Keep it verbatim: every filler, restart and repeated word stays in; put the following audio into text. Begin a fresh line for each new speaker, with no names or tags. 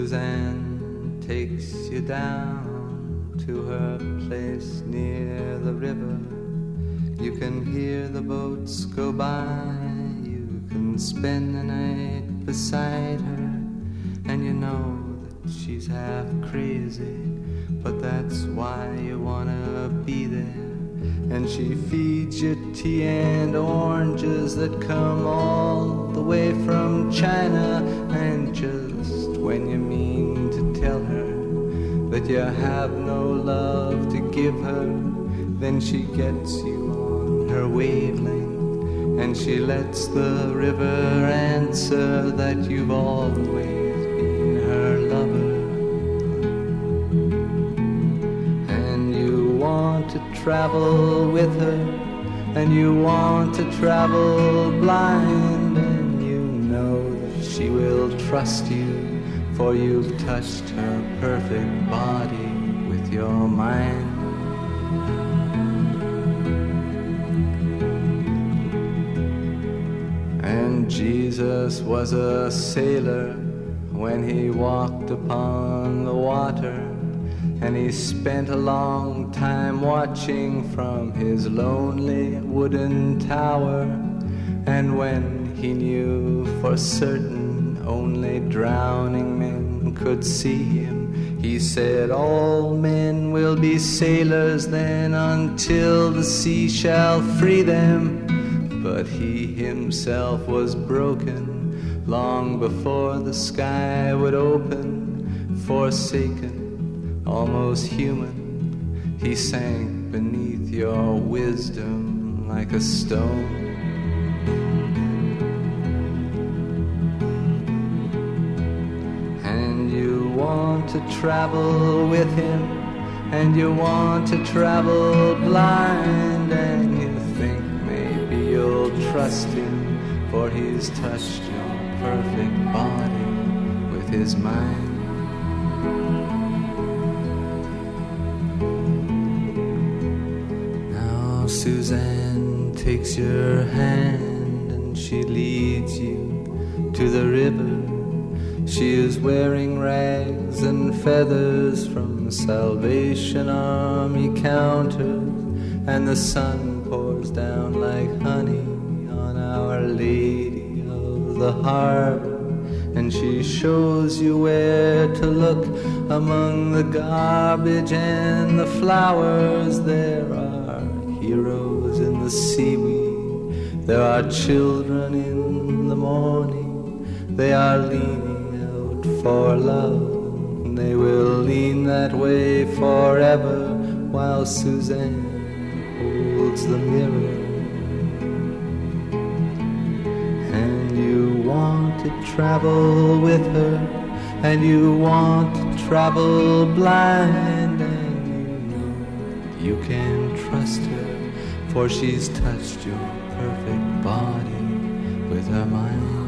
Suzanne takes you down to her place near the river. You can hear the boats go by. You can spend the night beside her. And you know that she's half crazy, but that's why you wanna be there. And she feeds you tea and oranges that come all the way from China. And just when you mean to tell her that you have no love to give her, then she gets you on her wavelength, and she lets the river answer that you've always been her lover. And you want to travel with her, and you want to travel blind, and you know that she will trust you, for you've touched her perfect body with your mind. And Jesus was a sailor when he walked upon the water, and he spent a long time watching from his lonely wooden tower. And when he knew for certain only drowning men could see him, he said, all men will be sailors then until the sea shall free them. But he himself was broken long before the sky would open. Forsaken, almost human, he sank beneath your wisdom like a stone. And you want to travel with him, and you want to travel blind, and you think maybe you'll trust him, for he's touched your perfect body with his mind. Now Suzanne takes your hand and she leads you to the river. She is wearing rags and feathers from Salvation Army counters, and the sun pours down like honey on Our Lady of the Harbor. And she shows you where to look among the garbage and the flowers. There are heroes in the seaweed, there are children in the morning. They are leaning out for love, and they will lean that way forever, while Suzanne holds the mirror. And you want to travel with her, and you want to travel blind, and you know you can trust her, for she's touched your perfect body with her mind.